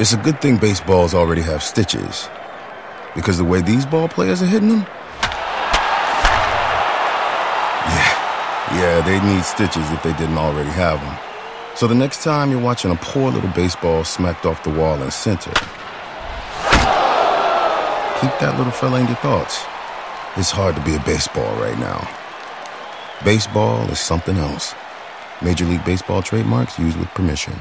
It's a good thing baseballs already have stitches, because the way these ball players are hitting them, yeah, they need stitches if they didn't already have them. So the next time you're watching a poor little baseball smacked off the wall in center, keep that little fella in your thoughts. It's hard to be a baseball right now. Baseball is something else. Major League Baseball trademarks used with permission.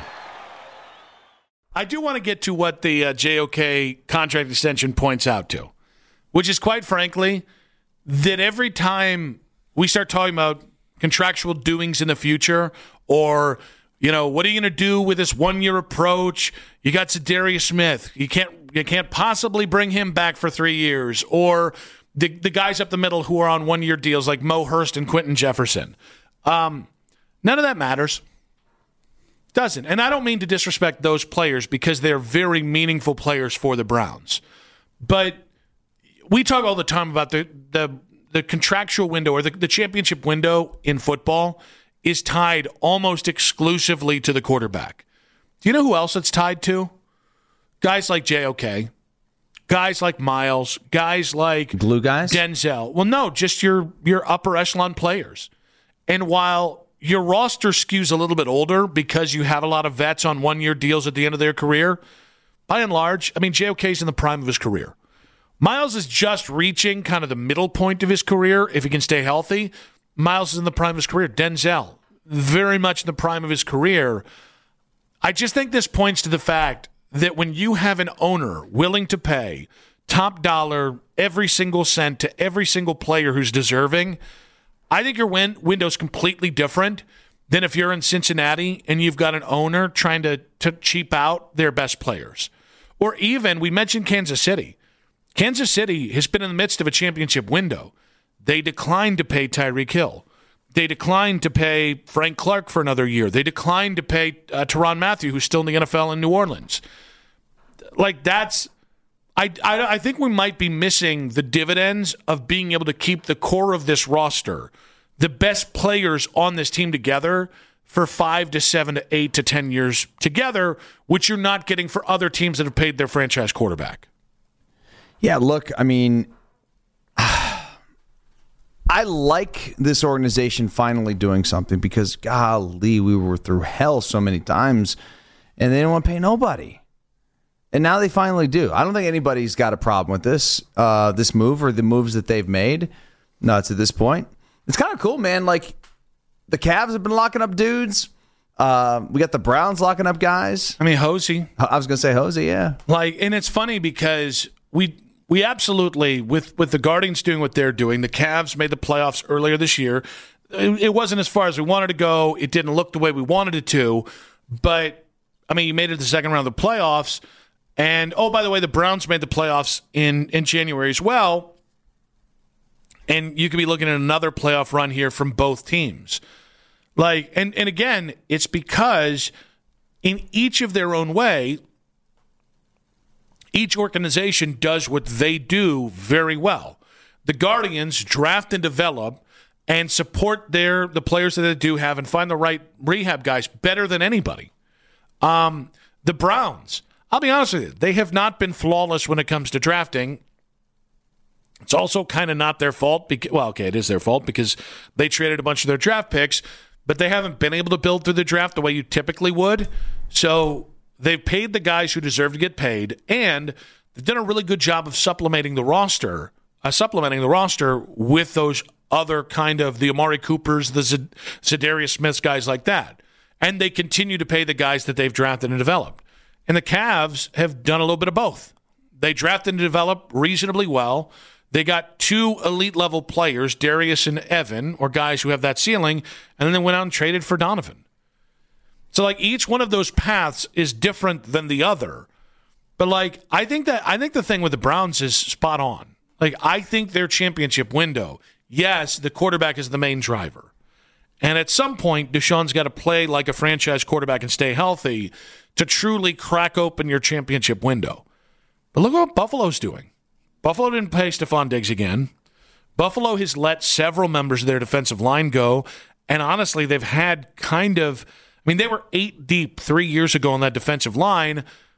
I do want to get to what the JOK contract extension points out to, which is quite frankly that every time we start talking about contractual doings in the future, or, what are you going to do with this one-year approach? You got Zadarius Smith. You can't possibly bring him back for 3 years, or the guys up the middle who are on one-year deals like Mo Hurst and Quentin Jefferson. None of that matters. Doesn't. And I don't mean to disrespect those players because they're very meaningful players for the Browns. But we talk all the time about the contractual window, or the championship window in football is tied almost exclusively to the quarterback. Do you know who else it's tied to? Guys like JOK, guys like Miles, guys like glue guys, Denzel. Well, no, just your upper echelon players. And while your roster skews a little bit older because you have a lot of vets on one-year deals at the end of their career, by and large, JOK's in the prime of his career. Miles is just reaching kind of the middle point of his career if he can stay healthy. Miles is in the prime of his career. Denzel, very much in the prime of his career. I just think this points to the fact that when you have an owner willing to pay top dollar every single cent to every single player who's deserving, I think your window's completely different than if you're in Cincinnati and you've got an owner trying to cheap out their best players. Or even, we mentioned Kansas City. Kansas City has been in the midst of a championship window. They declined to pay Tyreek Hill. They declined to pay Frank Clark for another year. They declined to pay Tyrann Mathieu, who's still in the NFL in New Orleans. I think we might be missing the dividends of being able to keep the core of this roster, the best players on this team together for 5 to 7 to 8 to 10 years together, which you're not getting for other teams that have paid their franchise quarterback. Yeah, look, I like this organization finally doing something because, golly, we were through hell so many times, and they didn't want to pay nobody. And now they finally do. I don't think anybody's got a problem with this move or the moves that they've made. No, it's at this point. It's kind of cool, man. Like, the Cavs have been locking up dudes. We got the Browns locking up guys. Hosey. I was going to say Hosey, yeah. And it's funny because we absolutely, with the Guardians doing what they're doing, the Cavs made the playoffs earlier this year. It wasn't as far as we wanted to go. It didn't look the way we wanted it to. But, you made it to the second round of the playoffs. And, oh, by the way, the Browns made the playoffs in January as well. And you could be looking at another playoff run here from both teams. And again, it's because in each of their own way, each organization does what they do very well. The Guardians draft and develop and support the players that they do have and find the right rehab guys better than anybody. The Browns, I'll be honest with you, they have not been flawless when it comes to drafting. It's also kind of not their fault. It is their fault because they traded a bunch of their draft picks, but they haven't been able to build through the draft the way you typically would. So they've paid the guys who deserve to get paid, and they've done a really good job of supplementing the roster with those other kind of the Amari Coopers, the Zadarius Smiths, guys like that. And they continue to pay the guys that they've drafted and developed. And the Cavs have done a little bit of both. They drafted and developed reasonably well. They got 2 elite-level players, Darius and Evan, or guys who have that ceiling, and then they went out and traded for Donovan. So, each one of those paths is different than the other. But, I think the thing with the Browns is spot on. I think their championship window, yes, the quarterback is the main driver. And at some point, Deshaun's got to play like a franchise quarterback and stay healthy to truly crack open your championship window. But look what Buffalo's doing. Buffalo didn't pay Stephon Diggs again. Buffalo has let several members of their defensive line go. And honestly, they've had they were 8 deep 3 years ago on that defensive line.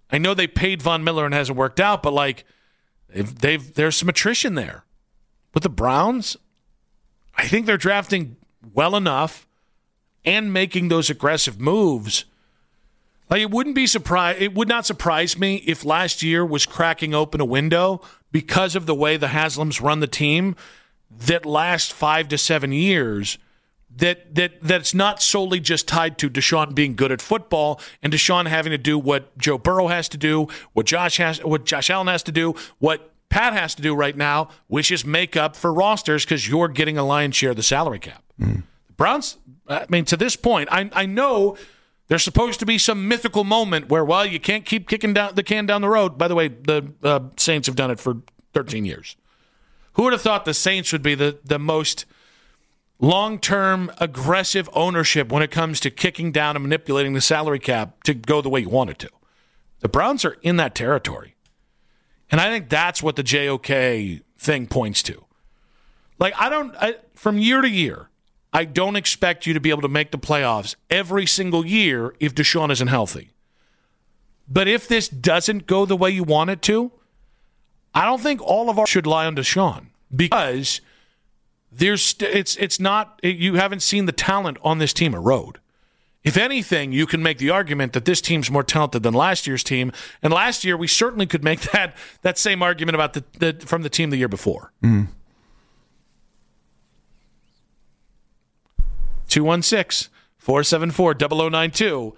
I know they paid Von Miller and it hasn't worked out, but like there's some attrition there. With the Browns, I think they're drafting well enough and making those aggressive moves. Like it would not surprise me if last year was cracking open a window because of the way the Haslams run the team that last 5 to 7 years. That's not solely just tied to Deshaun being good at football and Deshaun having to do what Joe Burrow has to do, what Josh Allen has to do, what Pat has to do right now, which is make up for rosters because you're getting a lion's share of the salary cap. The Browns, to this point, I know there's supposed to be some mythical moment where, well, you can't keep kicking the can down the road. By the way, the Saints have done it for 13 years. Who would have thought the Saints would be the most long-term aggressive ownership when it comes to kicking down and manipulating the salary cap to go the way you want it to? The Browns are in that territory. And I think that's what the JOK thing points to. Like, from year to year, I don't expect you to be able to make the playoffs every single year if Deshaun isn't healthy. But if this doesn't go the way you want it to, I don't think all of our should lie on Deshaun because you haven't seen the talent on this team erode. If anything, you can make the argument that this team's more talented than last year's team. And last year, we certainly could make that same argument about from the team the year before. 216-474-0092.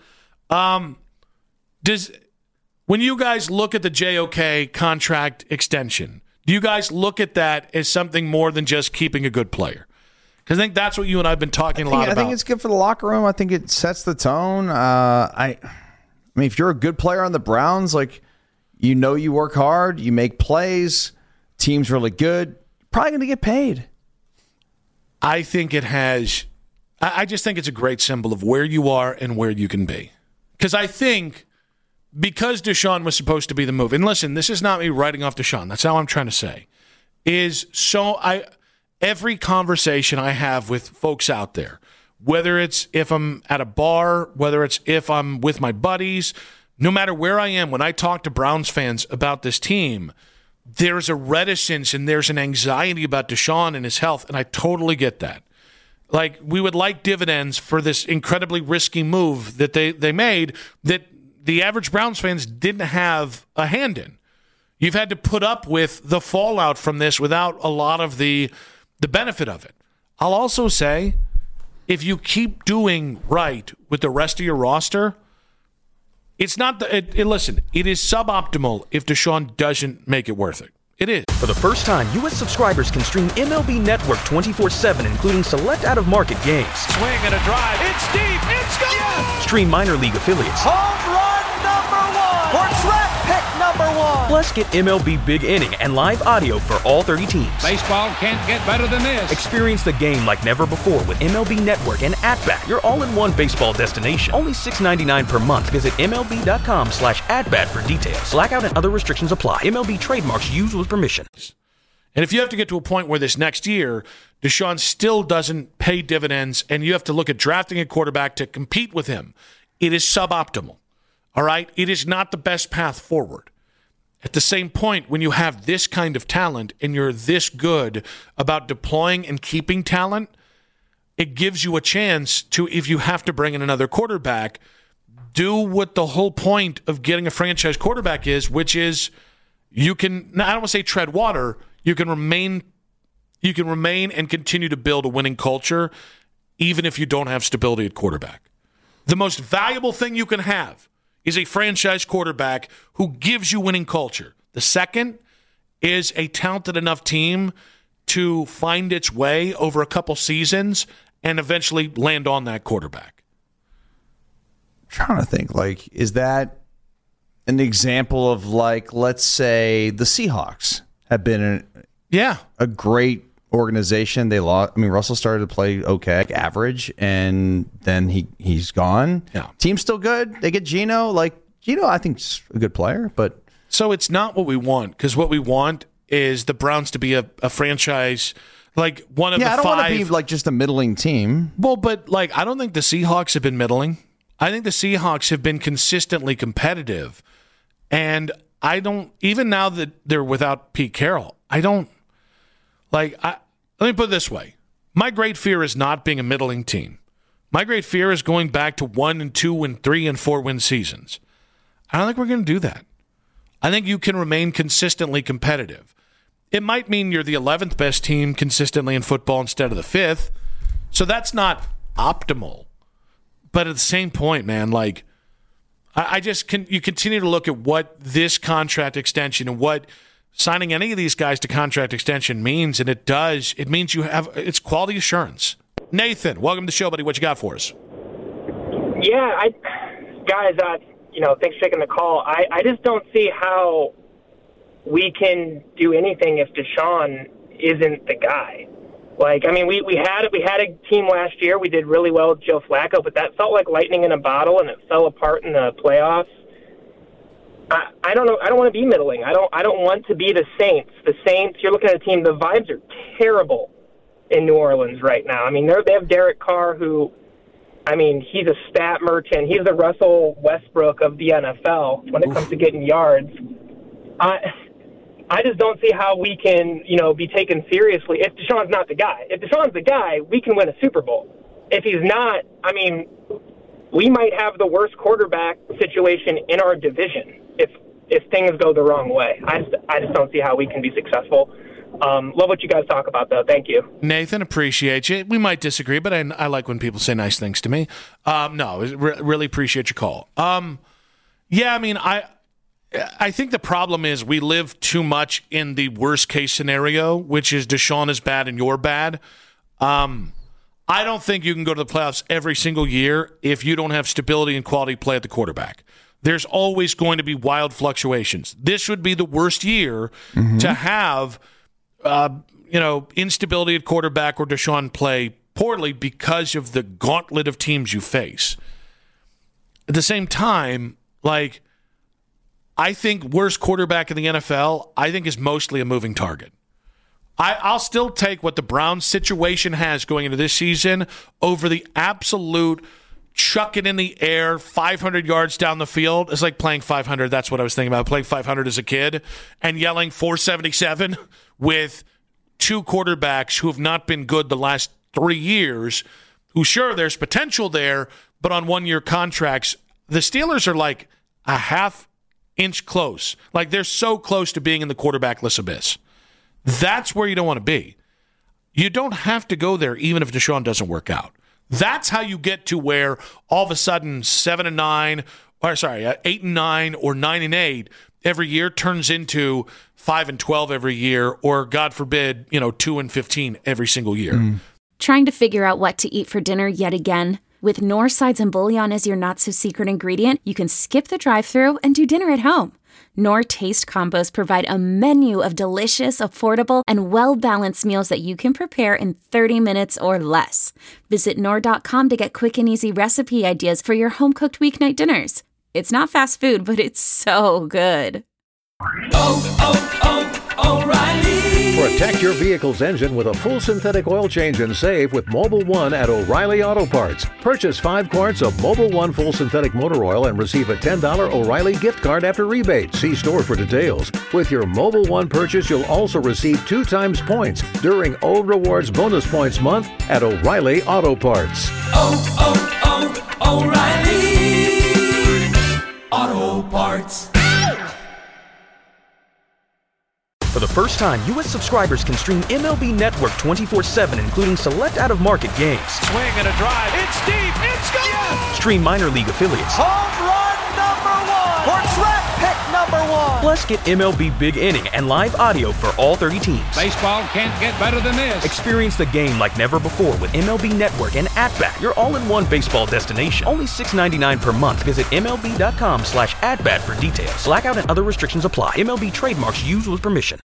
When you guys look at the JOK contract extension, do you guys look at that as something more than just keeping a good player? Because I think that's what you and I have been talking a lot about. I think it's good for the locker room. I think it sets the tone. I mean, if you're a good player on the Browns, like, you know, you work hard, you make plays, team's really good, probably going to get paid. I think it has. I just think it's a great symbol of where you are and where you can be. Because I think because Deshaun was supposed to be the move, and listen, this is not me writing off Deshaun. That's all I'm trying to say. Every conversation I have with folks out there, whether it's if I'm at a bar, whether it's if I'm with my buddies, no matter where I am, when I talk to Browns fans about this team, there's a reticence and there's an anxiety about Deshaun and his health, and I totally get that. Like, we would like dividends for this incredibly risky move that they made that the average Browns fans didn't have a hand in. You've had to put up with the fallout from this without a lot of the benefit of it. I'll also say, if you keep doing right with the rest of your roster, it's not listen, it is suboptimal if Deshaun doesn't make it worth it. It is. For the first time, U.S. subscribers can stream MLB Network 24/7, including select out-of-market games. Swing and a drive. It's deep. It's gone. Yes! Stream minor league affiliates. Home run number 1. Or draft pick number 1. Plus, get MLB Big Inning and live audio for all 30 teams. Baseball can't get better than this. Experience the game like never before with MLB Network and At-Bat, your all-in-one baseball destination. Only $6.99 per month. Visit MLB.com/AtBat for details. Blackout and other restrictions apply. MLB trademarks used with permission. And if you have to get to a point where this next year, Deshaun still doesn't pay dividends and you have to look at drafting a quarterback to compete with him, it is suboptimal. All right? It is not the best path forward. At the same point, when you have this kind of talent and you're this good about deploying and keeping talent, it gives you a chance to, if you have to bring in another quarterback, do what the whole point of getting a franchise quarterback is, which is you can, I don't want to say tread water, you can remain and continue to build a winning culture even if you don't have stability at quarterback. The most valuable thing you can have is a franchise quarterback who gives you winning culture. The second is a talented enough team to find its way over a couple seasons and eventually land on that quarterback. I'm trying to think, like, is that an example of, like, let's say the Seahawks have been a great organization. They lost. I mean, Russell started to play okay, like average, and then he's gone. Yeah. Team's still good. They get Geno. Like, Geno, I think, is a good player, but so it's not what we want, because what we want is the Browns to be a franchise, like one of the 5. I don't want to be like just a middling team. Well, but like I don't think the Seahawks have been middling. I think the Seahawks have been consistently competitive. And I don't, even now that they're without Pete Carroll, let me put it this way. My great fear is not being a middling team. My great fear is going back to 1 and 2 and 3 and 4 win seasons. I don't think we're going to do that. I think you can remain consistently competitive. It might mean you're the 11th best team consistently in football instead of the 5th. So that's not optimal. But at the same point, man, you continue to look at what this contract extension and what signing any of these guys to contract extension means, and it means it's quality assurance. Nathan, welcome to the show, buddy. What you got for us? Yeah, guys, thanks for taking the call. I just don't see how we can do anything if Deshaun isn't the guy. We had a team last year. We did really well with Joe Flacco, but that felt like lightning in a bottle, and it fell apart in the playoffs. I don't know. I don't want to be middling. I don't want to be the Saints. The Saints, you're looking at a team, the vibes are terrible in New Orleans right now. I mean, they have Derek Carr, who, he's a stat merchant. He's the Russell Westbrook of the NFL when it comes to getting yards. I just don't see how we can, be taken seriously if Deshaun's not the guy. If Deshaun's the guy, we can win a Super Bowl. If he's not, we might have the worst quarterback situation in our division if things go the wrong way. I just don't see how we can be successful. Love what you guys talk about, though. Thank you. Nathan, appreciate you. We might disagree, but I like when people say nice things to me. Really appreciate your call. I think the problem is we live too much in the worst-case scenario, which is Deshaun is bad and you're bad. I don't think you can go to the playoffs every single year if you don't have stability and quality play at the quarterback. There's always going to be wild fluctuations. This would be the worst year to have instability at quarterback or Deshaun play poorly because of the gauntlet of teams you face. At the same time, I think worst quarterback in the NFL, I think is mostly a moving target. I'll still take what the Browns situation has going into this season over the absolute chuck it in the air, 500 yards down the field. It's like playing 500. That's what I was thinking about, playing 500 as a kid and yelling 477 with two quarterbacks who have not been good the last 3 years, who sure, there's potential there, but on one-year contracts, the Steelers are like a half-inch close. They're so close to being in the quarterbackless abyss. That's where you don't want to be. You don't have to go there even if Deshaun doesn't work out. That's how you get to where all of a sudden 8-9 or 9-8 every year turns into 5-12 every year, or God forbid, 2-15 every single year. Trying to figure out what to eat for dinner yet again? With Knorr sides and bouillon as your not-so-secret ingredient, you can skip the drive-thru and do dinner at home. Knorr Taste Combos provide a menu of delicious, affordable, and well-balanced meals that you can prepare in 30 minutes or less. Visit Knorr.com to get quick and easy recipe ideas for your home-cooked weeknight dinners. It's not fast food, but it's so good. O'Reilly. Protect your vehicle's engine with a full synthetic oil change and save with Mobil 1 at O'Reilly Auto Parts. Purchase 5 quarts of Mobil 1 full synthetic motor oil and receive a $10 O'Reilly gift card after rebate. See store for details. With your Mobil 1 purchase, you'll also receive 2 times points during O Rewards Bonus Points Month at O'Reilly Auto Parts. O'Reilly Auto Parts. For the first time, U.S. subscribers can stream MLB Network 24/7, including select out-of-market games. Swing and a drive. It's deep. It's gone. Yes! Stream minor league affiliates. Home run #1. Or track pick #1. Plus, get MLB Big Inning and live audio for all 30 teams. Baseball can't get better than this. Experience the game like never before with MLB Network and At-Bat, your all-in-one baseball destination. Only $6.99 per month. Visit MLB.com/AtBat for details. Blackout and other restrictions apply. MLB trademarks used with permission.